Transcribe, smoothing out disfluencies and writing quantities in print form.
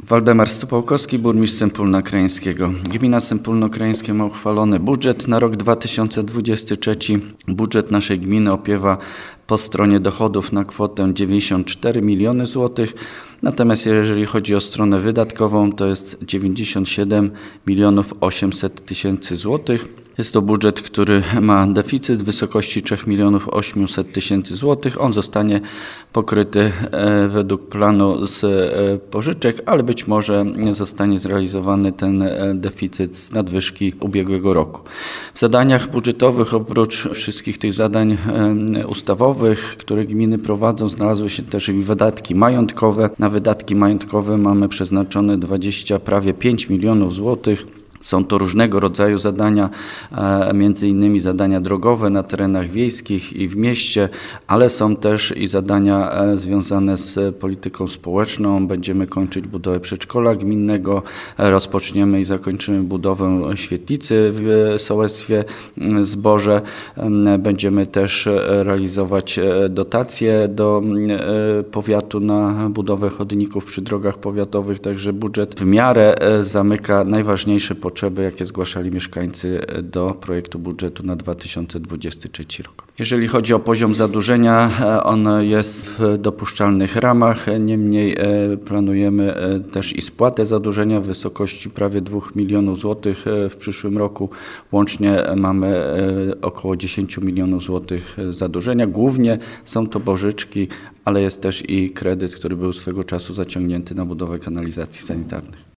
Waldemar Stupałkowski, burmistrz Sępólna Krajeńskiego. Gmina Sępólno Krajeńskie ma uchwalony budżet na rok 2023. Budżet naszej gminy opiewa po stronie dochodów na kwotę 94 miliony złotych. Natomiast jeżeli chodzi o stronę wydatkową, to jest 97 milionów 800 tysięcy złotych. Jest to budżet, który ma deficyt w wysokości 3 milionów 800 tysięcy złotych. On zostanie pokryty według planu z pożyczek, ale być może zostanie zrealizowany ten deficyt z nadwyżki ubiegłego roku. W zadaniach budżetowych, oprócz wszystkich tych zadań ustawowych, które gminy prowadzą, znalazły się też i wydatki majątkowe. Na wydatki majątkowe mamy przeznaczone prawie 5 milionów złotych. Są to różnego rodzaju zadania, między innymi zadania drogowe na terenach wiejskich i w mieście, ale są też i zadania związane z polityką społeczną. Będziemy kończyć budowę przedszkola gminnego, rozpoczniemy i zakończymy budowę świetlicy w sołectwie Zboże. Będziemy też realizować dotacje do powiatu na budowę chodników przy drogach powiatowych, także budżet w miarę zamyka najważniejsze potrzeby, jakie zgłaszali mieszkańcy do projektu budżetu na 2023 rok. Jeżeli chodzi o poziom zadłużenia, on jest w dopuszczalnych ramach, niemniej planujemy też i spłatę zadłużenia w wysokości prawie 2 milionów złotych w przyszłym roku. Łącznie mamy około 10 milionów złotych zadłużenia. Głównie są to pożyczki, ale jest też i kredyt, który był swego czasu zaciągnięty na budowę kanalizacji sanitarnych.